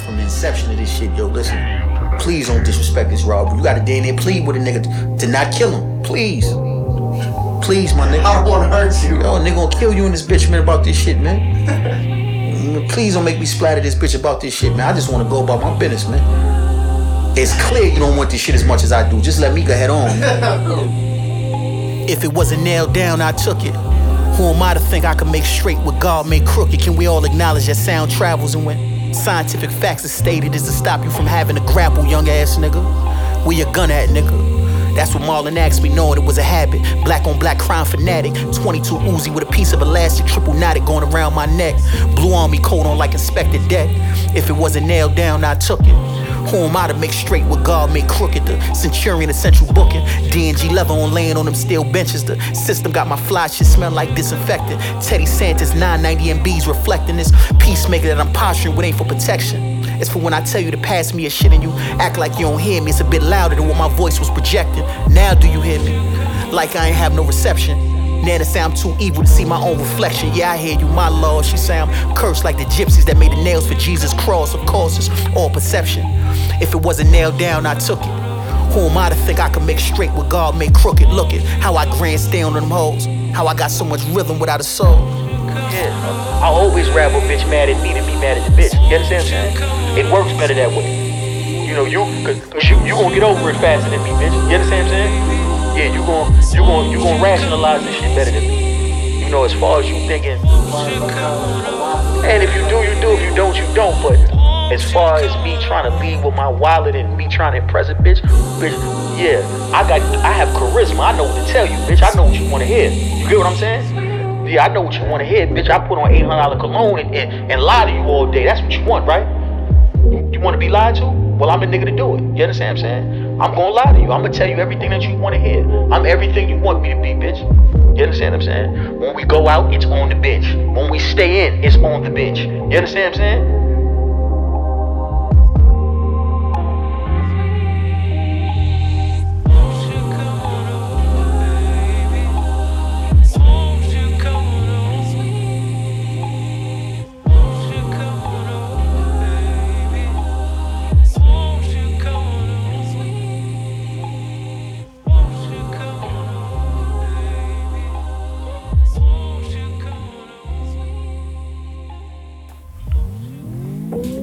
from the inception of this shit, yo, listen. Please don't disrespect this robbery. You gotta damn near plead with a nigga to not kill him. Please. Please, my nigga. I don't wanna hurt you. Yo, nigga gonna kill you and this bitch, man, about this shit, man. Please don't make me splatter this bitch about this shit, man. I just wanna go about my business, man. It's clear you don't want this shit as much as I do. Just let me go head on. If it wasn't nailed down, I took it. Who am I to think I can make straight what God made crooked? Can we all acknowledge that sound travels, and when scientific facts are stated is to stop you from having to grapple, young ass nigga? Where your gun at, nigga? That's what Marlon asked me, knowing it was a habit. Black on black crime fanatic. 22 Uzi with a piece of elastic, triple knotted going around my neck. Blue army coat on like Inspector Deck. If it wasn't nailed down, I took it. Who am I to make straight what God made crooked? The Centurion Essential Booking. DNG leather on laying on them steel benches. The system got my fly shit smell like disinfectant. Teddy Santis 990 MBs reflecting this peacemaker that I'm posturing with ain't for protection. It's for when I tell you to pass me a shit and you act like you don't hear me. It's a bit louder than what my voice was projecting. Now do you hear me? Like I ain't have no reception. Nana say I'm too evil to see my own reflection. Yeah, I hear you, my Lord. She say I'm cursed like the gypsies that made the nails for Jesus' cross. Of course, it's all perception. If it wasn't nailed down, I took it. Who am I to think I can make straight what God made crooked? Look at how I grandstand on them hoes. How I got so much rhythm without a soul. Yeah, I always rather a bitch mad at me than be mad at the bitch. You understand what I'm saying? It works better that way. You know, cause you gonna get over it faster than me, bitch. You understand what I'm saying? Yeah, you gonna rationalize this shit better than me. You know, as far as you thinking. And if you do, you do. If you don't, you don't. But as far as me trying to be with my wallet and me trying to impress a bitch, yeah, I have charisma. I know what to tell you, bitch. I know what you wanna hear. You get what I'm saying? Yeah, I know what you wanna hear, bitch. I put on $800 cologne and lie to you all day. That's what you want, right? You wanna be lied to? Well, I'm the nigga to do it. You understand what I'm saying? I'm gonna lie to you. I'm gonna tell you everything that you wanna hear. I'm everything you want me to be, bitch. You understand what I'm saying? When we go out, it's on the bitch. When we stay in, it's on the bitch. You understand what I'm saying?